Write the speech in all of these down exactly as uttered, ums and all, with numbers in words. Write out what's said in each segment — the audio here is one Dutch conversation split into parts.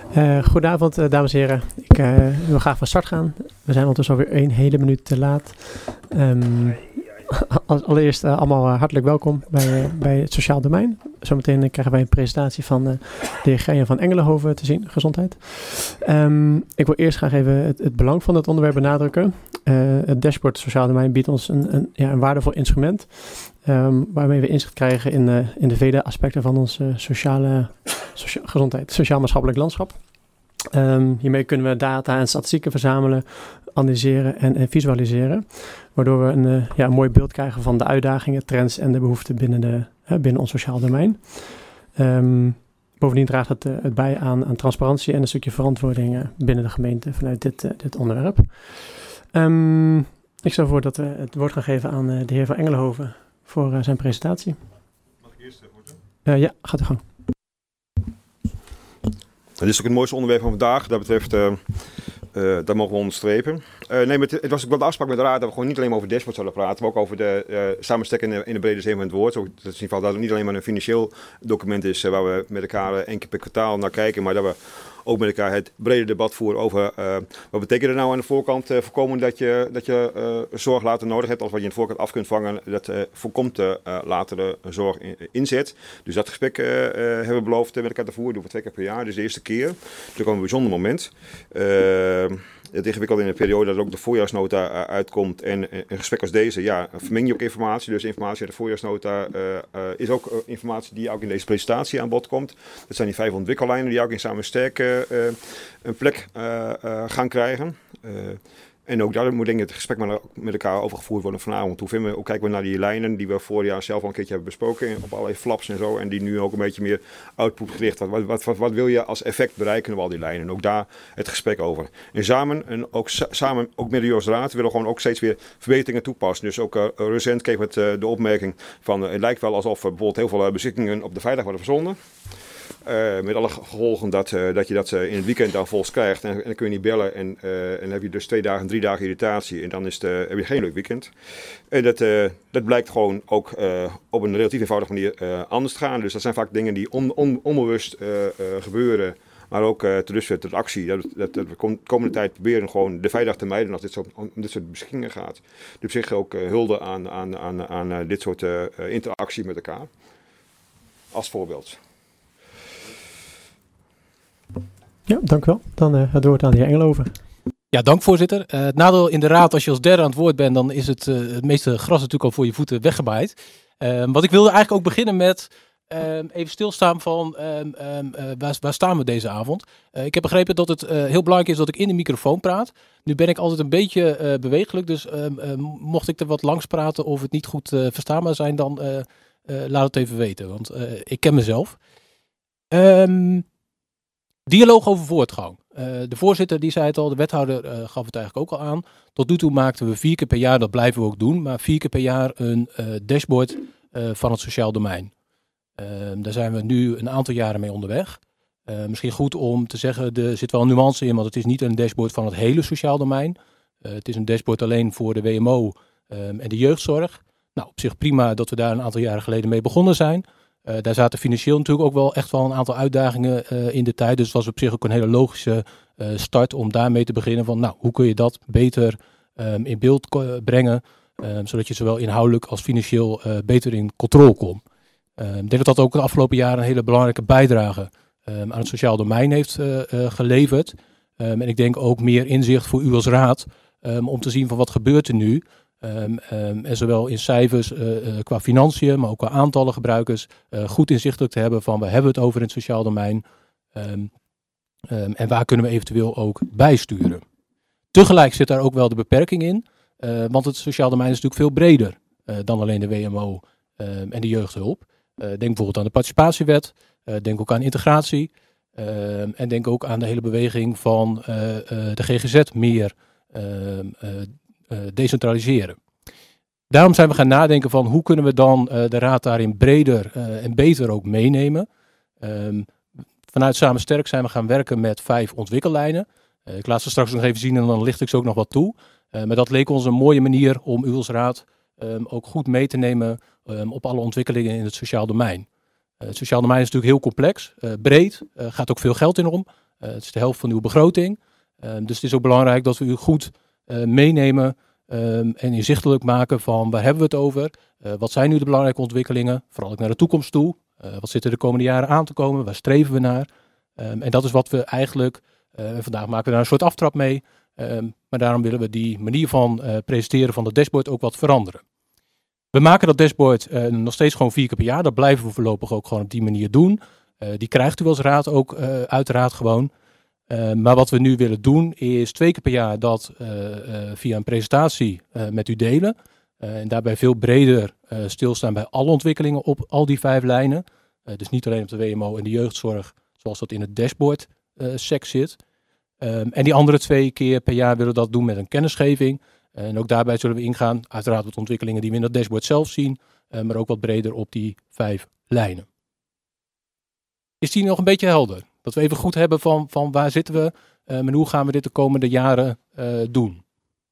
Uh, goedenavond, uh, dames en heren. Ik uh, wil graag van start gaan. We zijn ondertussen alweer een hele minuut te laat. Um, allereerst uh, allemaal uh, hartelijk welkom bij, uh, bij het Sociaal Domein. Zometeen krijgen wij een presentatie van uh, de heer Geyen van Engelenhoven te zien. Gezondheid. Um, ik wil eerst graag even het, het belang van het onderwerp benadrukken. Uh, het dashboard Sociaal Domein biedt ons een, een, ja, een waardevol instrument. Um, waarmee we inzicht krijgen in, uh, in de vele aspecten van onze sociale socia- gezondheid, sociaal-maatschappelijk landschap. Um, hiermee kunnen we data en statistieken verzamelen, analyseren en, en visualiseren. Waardoor we een, uh, ja, een mooi beeld krijgen van de uitdagingen, trends en de behoeften binnen, de, uh, binnen ons sociaal domein. Um, bovendien draagt het, uh, het bij aan, aan transparantie en een stukje verantwoording uh, binnen de gemeente vanuit dit, uh, dit onderwerp. Um, ik stel voor dat we het woord gaan geven aan uh, de heer van Engelenhoven voor uh, zijn presentatie. Mag ik eerst, voorzitter? Uh, ja, gaat u gang. Dit is ook het mooiste onderwerp van vandaag. Dat betreft, uh, uh, dat mogen we onderstrepen. Uh, nee, het, het was ook wel de afspraak met de raad dat we gewoon niet alleen maar over dashboard zouden praten, maar ook over de uh, samenstelling in de, in de brede zin van het woord. Ook, dat is in ieder geval dat het niet alleen maar een financieel document is uh, waar we met elkaar uh, één keer per kwartaal naar kijken, maar dat we ook met elkaar het brede debat voeren over uh, wat betekent er nou aan de voorkant uh, voorkomen dat je, dat je uh, zorg later nodig hebt. Als wat je aan de voorkant af kunt vangen, dat uh, voorkomt uh, latere zorg in, inzet. Dus dat gesprek uh, uh, hebben we beloofd met elkaar te voeren. Dat doen we twee keer per jaar, dus de eerste keer. Dus dat kwam een bijzonder moment. Uh, Het ingewikkeld in een periode dat ook de voorjaarsnota uh, uitkomt en uh, een gesprek als deze, ja, vermeng je ook informatie. Dus informatie uit de voorjaarsnota uh, uh, is ook uh, informatie die ook in deze presentatie aan bod komt. Dat zijn die vijf ontwikkellijnen die ook in Samen Sterk uh, uh, een plek uh, uh, gaan krijgen. Uh, En ook daar moet denk ik het gesprek met elkaar over gevoerd worden vanavond. Hoe, vinden we, hoe kijken we naar die lijnen die we vorig jaar zelf al een keertje hebben besproken op allerlei flaps en zo. En die nu ook een beetje meer output gericht. Wat, wat, wat, wat wil je als effect bereiken op al die lijnen? En ook daar het gesprek over. En samen, en ook, samen ook met de Joost-raad willen we gewoon ook steeds weer verbeteringen toepassen. Dus ook uh, recent kreeg het uh, de opmerking van uh, het lijkt wel alsof uh, bijvoorbeeld heel veel uh, bezittingen op de vrijdag worden verzonden. Uh, met alle gevolgen dat, uh, dat je dat uh, in het weekend dan volgens krijgt en, en dan kun je niet bellen en, uh, en dan heb je dus twee dagen, drie dagen irritatie en dan is het, uh, heb je geen leuk weekend. En dat, uh, dat blijkt gewoon ook uh, op een relatief eenvoudige manier uh, anders te gaan. Dus dat zijn vaak dingen die on, on, onbewust uh, uh, gebeuren, maar ook uh, te dus tot actie. Dat, dat, dat we de komende tijd proberen gewoon de vrijdag te mijden als dit soort, om dit soort beschikkingen gaat. Dus op zich ook uh, hulde aan, aan, aan, aan uh, dit soort uh, interactie met elkaar. Als voorbeeld. Ja, dank u wel. Dan uh, het woord aan de heer Engelenhoven. Ja, dank voorzitter. Uh, het nadeel in de raad als je als derde aan het woord bent, dan is het, uh, het meeste gras natuurlijk al voor je voeten weggebaaid. Uh, wat ik wilde eigenlijk ook beginnen met uh, even stilstaan van uh, uh, uh, waar, waar staan we deze avond. Uh, ik heb begrepen dat het uh, heel belangrijk is dat ik in de microfoon praat. Nu ben ik altijd een beetje uh, bewegelijk, dus uh, uh, mocht ik er wat langs praten of het niet goed uh, verstaanbaar zijn, dan uh, uh, laat het even weten, want uh, ik ken mezelf. Um, Dialoog over voortgang. Uh, de voorzitter die zei het al, de wethouder uh, gaf het eigenlijk ook al aan. Tot nu toe maakten we vier keer per jaar, dat blijven we ook doen, maar vier keer per jaar een uh, dashboard uh, van het sociaal domein. Uh, daar zijn we nu een aantal jaren mee onderweg. Uh, misschien goed om te zeggen, er zit wel een nuance in, want het is niet een dashboard van het hele sociaal domein. Uh, het is een dashboard alleen voor de W M O um, en de jeugdzorg. Nou, op zich prima dat we daar een aantal jaren geleden mee begonnen zijn. Uh, daar zaten financieel natuurlijk ook wel echt wel een aantal uitdagingen uh, in de tijd. Dus het was op zich ook een hele logische uh, start om daarmee te beginnen. Van nou, hoe kun je dat beter um, in beeld ko- brengen. Um, zodat je zowel inhoudelijk als financieel uh, beter in controle komt. Uh, ik denk dat dat ook de afgelopen jaren een hele belangrijke bijdrage um, aan het sociaal domein heeft uh, uh, geleverd. Um, en ik denk ook meer inzicht voor u als raad um, om te zien van wat gebeurt er nu. Um, um, en zowel in cijfers uh, uh, qua financiën, maar ook qua aantallen gebruikers uh, goed inzichtelijk te hebben van waar hebben we het over in het sociaal domein um, um, en waar kunnen we eventueel ook bijsturen. Tegelijk zit daar ook wel de beperking in, uh, want het sociaal domein is natuurlijk veel breder uh, dan alleen de W M O um, en de jeugdhulp. Uh, denk bijvoorbeeld aan de participatiewet, uh, denk ook aan integratie uh, en denk ook aan de hele beweging van uh, uh, de G G Z meer uh, uh, Uh, decentraliseren. Daarom zijn we gaan nadenken van hoe kunnen we dan uh, de raad daarin breder uh, en beter ook meenemen. Um, vanuit Samen Sterk zijn we gaan werken met vijf ontwikkellijnen. Uh, ik laat ze straks nog even zien en dan licht ik ze ook nog wat toe. Uh, maar dat leek ons een mooie manier om u als raad um, ook goed mee te nemen um, op alle ontwikkelingen in het sociaal domein. Uh, het sociaal domein is natuurlijk heel complex, uh, breed, uh, gaat ook veel geld in om. Uh, het is de helft van uw begroting. Uh, dus het is ook belangrijk dat we u goed uh, meenemen um, en inzichtelijk maken van waar hebben we het over? Uh, wat zijn nu de belangrijke ontwikkelingen? Vooral ook naar de toekomst toe. Uh, wat zit er de komende jaren aan te komen? Waar streven we naar? Um, en dat is wat we eigenlijk, uh, vandaag maken we daar een soort aftrap mee. Um, maar daarom willen we die manier van uh, presenteren van dat dashboard ook wat veranderen. We maken dat dashboard uh, nog steeds gewoon vier keer per jaar. Dat blijven we voorlopig ook gewoon op die manier doen. Uh, die krijgt u als raad ook uh, uiteraard gewoon. Uh, maar wat we nu willen doen is twee keer per jaar dat uh, uh, via een presentatie uh, met u delen. Uh, en daarbij veel breder uh, stilstaan bij alle ontwikkelingen op al die vijf lijnen. Uh, dus niet alleen op de W M O en de jeugdzorg zoals dat in het dashboard uh, sec zit. Um, en die andere twee keer per jaar willen we dat doen met een kennisgeving. Uh, en ook daarbij zullen we ingaan, uiteraard wat ontwikkelingen die we in dat dashboard zelf zien. Uh, maar ook wat breder op die vijf lijnen. Is die nog een beetje helder? Dat we even goed hebben van, van waar zitten we uh, en hoe gaan we dit de komende jaren uh, doen.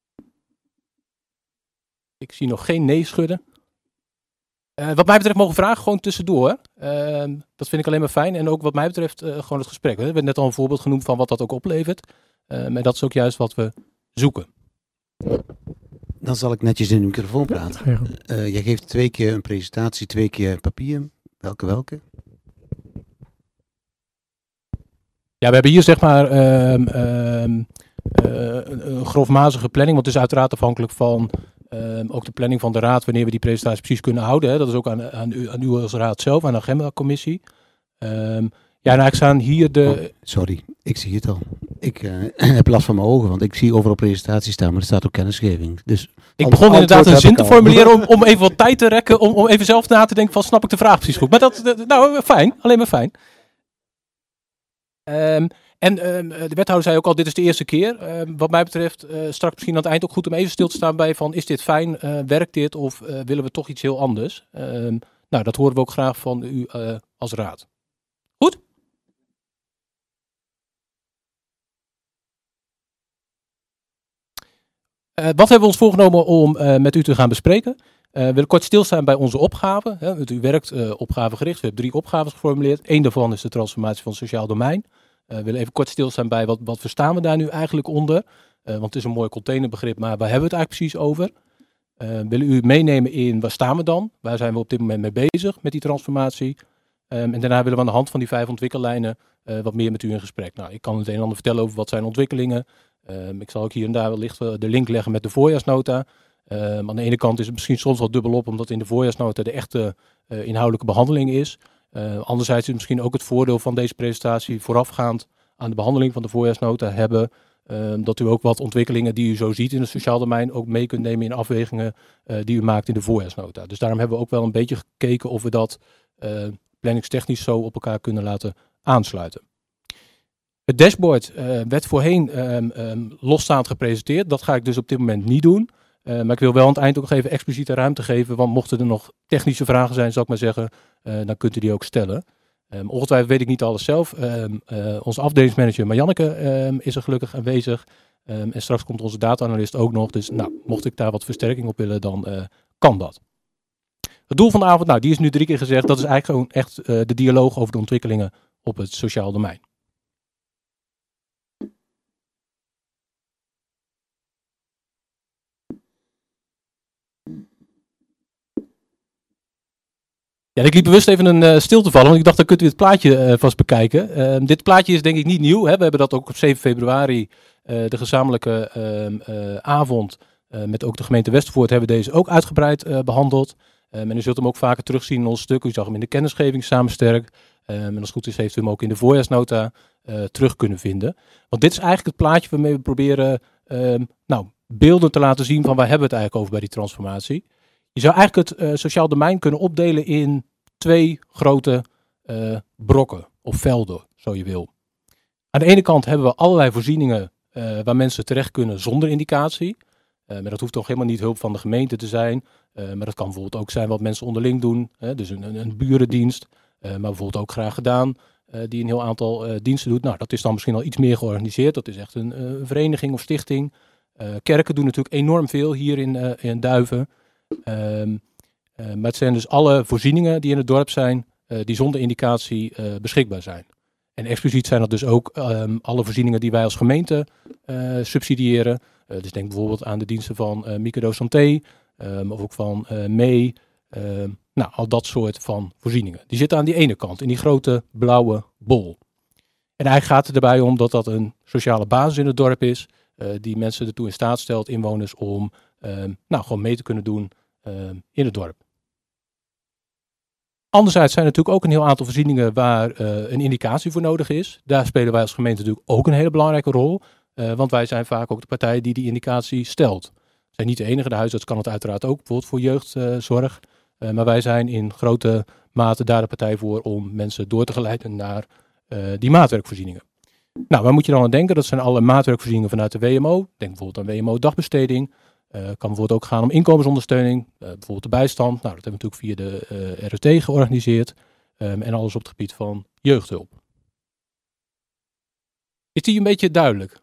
Ik zie nog geen nee schudden. Uh, wat mij betreft mogen vragen gewoon tussendoor. Uh, dat vind ik alleen maar fijn. En ook wat mij betreft uh, gewoon het gesprek. We hebben net al een voorbeeld genoemd van wat dat ook oplevert. Uh, en dat is ook juist wat we zoeken. Dan zal ik netjes in de microfoon praten. Uh, jij geeft twee keer een presentatie, twee keer papier. Welke welke? Ja, we hebben hier zeg maar um, um, uh, een, een grofmazige planning. Want het is uiteraard afhankelijk van um, ook de planning van de raad. Wanneer we die presentatie precies kunnen houden. Hè. Dat is ook aan, aan, u, aan u als raad zelf, aan de agenda-commissie. Um, ja, nou, ik staan hier de... Oh, sorry, ik zie het al. Ik uh, heb last van mijn ogen, want ik zie overal presentaties staan, maar er staat ook kennisgeving. Dus ik begon inderdaad een zin te formuleren om, om even wat tijd te rekken, om, om even zelf na te denken van snap ik de vraag precies goed. Maar dat, dat nou fijn, alleen maar fijn. Um, en um, de wethouder zei ook al, dit is de eerste keer. Um, wat mij betreft, uh, straks misschien aan het eind ook goed om even stil te staan bij van, is dit fijn, uh, werkt dit of uh, willen we toch iets heel anders? Um, nou, dat horen we ook graag van u uh, als raad. Goed? Uh, wat hebben we ons voorgenomen om uh, met u te gaan bespreken? Uh, we willen kort stilstaan bij onze opgaven. Hè. U werkt uh, opgavegericht. We hebben drie opgaven geformuleerd. Eén daarvan is de transformatie van het sociaal domein. Uh, we willen even kort stilstaan bij wat, wat verstaan we daar nu eigenlijk onder. Uh, want het is een mooi containerbegrip, maar waar hebben we het eigenlijk precies over? Uh, we willen u meenemen in waar staan we dan? Waar zijn we op dit moment mee bezig met die transformatie? Um, en daarna willen we aan de hand van die vijf ontwikkellijnen uh, wat meer met u in gesprek. Nou, ik kan het een en ander vertellen over wat zijn ontwikkelingen. Um, ik zal ook hier en daar wellicht de link leggen met de voorjaarsnota. Um, aan de ene kant is het misschien soms wel dubbelop, omdat in de voorjaarsnota de echte uh, inhoudelijke behandeling is. Uh, anderzijds is het misschien ook het voordeel van deze presentatie voorafgaand aan de behandeling van de voorjaarsnota hebben. Um, dat u ook wat ontwikkelingen die u zo ziet in het sociaal domein ook mee kunt nemen in afwegingen uh, die u maakt in de voorjaarsnota. Dus daarom hebben we ook wel een beetje gekeken of we dat uh, planningstechnisch zo op elkaar kunnen laten aansluiten. Het dashboard uh, werd voorheen um, um, losstaand gepresenteerd. Dat ga ik dus op dit moment niet doen. Uh, maar ik wil wel aan het eind ook nog even expliciete ruimte geven. Want mochten er nog technische vragen zijn, zal ik maar zeggen, uh, dan kunt u die ook stellen. Um, ongetwijfeld weet ik niet alles zelf. Um, uh, onze afdelingsmanager Marjanneke um, is er gelukkig aanwezig. Um, en straks komt onze data-analyst ook nog. Dus nou, mocht ik daar wat versterking op willen, dan uh, kan dat. Het doel van de avond, nou, die is nu drie keer gezegd. Dat is eigenlijk gewoon echt uh, de dialoog over de ontwikkelingen op het sociaal domein. Ja, ik liet bewust even een uh, stilte vallen, want ik dacht, dan kunt u het plaatje uh, vast bekijken. Uh, dit plaatje is denk ik niet nieuw. Hè? We hebben dat ook op zeven februari, uh, de gezamenlijke uh, uh, avond, uh, met ook de gemeente Westervoort, hebben we deze ook uitgebreid uh, behandeld. Um, en u zult hem ook vaker terugzien in ons stuk. U zag hem in de kennisgeving samensterk. Um, en als het goed is, heeft u hem ook in de voorjaarsnota uh, terug kunnen vinden. Want dit is eigenlijk het plaatje waarmee we proberen um, nou, beelden te laten zien van waar hebben we het eigenlijk over bij die transformatie. Je zou eigenlijk het uh, sociaal domein kunnen opdelen in twee grote uh, brokken of velden, zo je wil. Aan de ene kant hebben we allerlei voorzieningen uh, waar mensen terecht kunnen zonder indicatie. Uh, maar dat hoeft toch helemaal niet hulp van de gemeente te zijn. Uh, maar dat kan bijvoorbeeld ook zijn wat mensen onderling doen. Hè? Dus een, een, een burendienst, uh, maar bijvoorbeeld ook graag gedaan, uh, die een heel aantal uh, diensten doet. Nou, dat is dan misschien al iets meer georganiseerd. Dat is echt een, een vereniging of stichting. Uh, kerken doen natuurlijk enorm veel hier in, uh, in Duiven. Um, uh, maar het zijn dus alle voorzieningen die in het dorp zijn, uh, die zonder indicatie uh, beschikbaar zijn. En expliciet zijn dat dus ook um, alle voorzieningen die wij als gemeente uh, subsidiëren. Uh, dus denk bijvoorbeeld aan de diensten van uh, Micro Santé, um, of ook van uh, Mee. Um, nou, al dat soort van voorzieningen. Die zitten aan die ene kant, in die grote blauwe bol. En eigenlijk gaat het erbij om dat dat een sociale basis in het dorp is, uh, die mensen ertoe in staat stelt, inwoners, om um, nou, gewoon mee te kunnen doen um, in het dorp. Anderzijds zijn er natuurlijk ook een heel aantal voorzieningen waar uh, een indicatie voor nodig is. Daar spelen wij als gemeente natuurlijk ook een hele belangrijke rol. Uh, want wij zijn vaak ook de partij die die indicatie stelt. We zijn niet de enige, de huisarts kan het uiteraard ook, bijvoorbeeld voor jeugdzorg. Uh, maar wij zijn in grote mate daar de partij voor om mensen door te geleiden naar uh, die maatwerkvoorzieningen. Nou, waar moet je dan aan denken? Dat zijn alle maatwerkvoorzieningen vanuit de W M O. Denk bijvoorbeeld aan W M O dagbesteding. Uh, kan bijvoorbeeld ook gaan om inkomensondersteuning, uh, bijvoorbeeld de bijstand. Nou, dat hebben we natuurlijk via de uh, R O T georganiseerd. Um, en alles op het gebied van jeugdhulp. Is die een beetje duidelijk?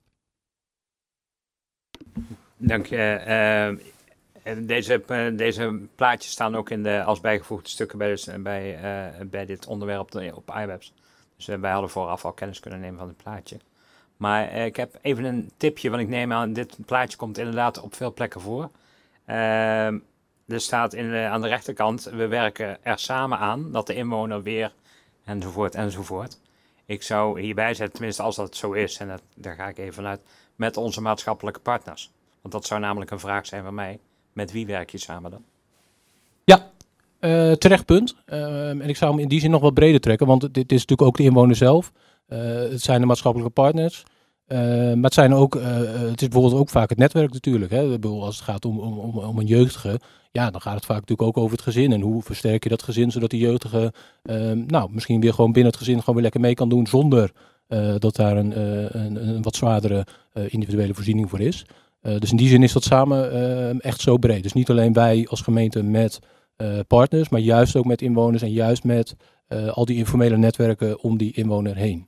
Dank je. Uh, deze, uh, deze plaatjes staan ook in de, als bijgevoegde stukken bij, dus, bij, uh, bij dit onderwerp op, de, op iWebs. Dus uh, wij hadden vooraf al kennis kunnen nemen van het plaatje. Maar uh, ik heb even een tipje, want ik neem aan, dit plaatje komt inderdaad op veel plekken voor. Uh, er staat in de, aan de rechterkant, we werken er samen aan dat de inwoner weer, enzovoort, enzovoort. Ik zou hierbij zetten, tenminste als dat zo is, en dat, daar ga ik even vanuit, met onze maatschappelijke partners. Want dat zou namelijk een vraag zijn van mij. Met wie werk je samen dan? Ja, uh, terecht punt. Uh, en ik zou hem in die zin nog wat breder trekken, want dit is natuurlijk ook de inwoner zelf. Uh, het zijn de maatschappelijke partners. Uh, maar het, zijn ook, uh, het is bijvoorbeeld ook vaak het netwerk natuurlijk. Hè. Ik bedoel, als het gaat om, om, om, om een jeugdige, ja, dan gaat het vaak natuurlijk ook over het gezin. En hoe versterk je dat gezin, zodat die jeugdige uh, nou, misschien weer gewoon binnen het gezin gewoon weer lekker mee kan doen, zonder uh, dat daar een, uh, een, een wat zwaardere uh, individuele voorziening voor is. Uh, dus in die zin is dat samen uh, echt zo breed. Dus niet alleen wij als gemeente met uh, partners, maar juist ook met inwoners en juist met uh, al die informele netwerken om die inwoner heen.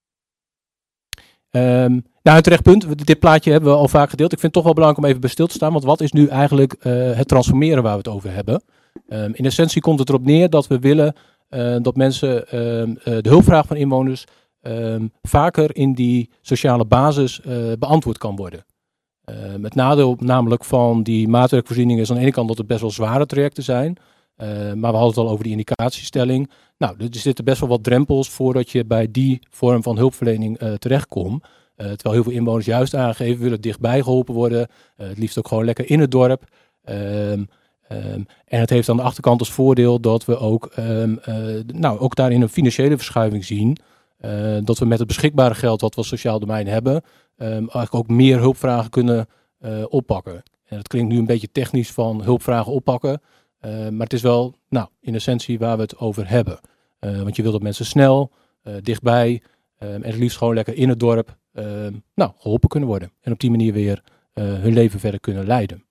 Um, nou, een terecht punt. Dit plaatje hebben we al vaak gedeeld. Ik vind het toch wel belangrijk om even bij stil te staan. Want wat is nu eigenlijk uh, het transformeren waar we het over hebben? Um, in essentie komt het erop neer dat we willen uh, dat mensen uh, uh, de hulpvraag van inwoners uh, vaker in die sociale basis uh, beantwoord kan worden. Uh, het nadeel namelijk van die maatwerkvoorzieningen is aan de ene kant dat het best wel zware trajecten zijn. Uh, maar we hadden het al over die indicatiestelling. Nou, er zitten best wel wat drempels voordat je bij die vorm van hulpverlening uh, terechtkomt. Uh, terwijl heel veel inwoners juist aangeven willen dichtbij geholpen worden. Uh, het liefst ook gewoon lekker in het dorp. Um, um, en het heeft aan de achterkant als voordeel dat we ook, um, uh, nou, ook daarin een financiële verschuiving zien. Uh, dat we met het beschikbare geld wat we als sociaal domein hebben, um, eigenlijk ook meer hulpvragen kunnen uh, oppakken. En dat klinkt nu een beetje technisch van hulpvragen oppakken. Uh, maar het is wel, nou, in essentie waar we het over hebben. Uh, want je wil dat mensen snel, uh, dichtbij uh, en het liefst gewoon lekker in het dorp uh, nou, geholpen kunnen worden. En op die manier weer uh, hun leven verder kunnen leiden.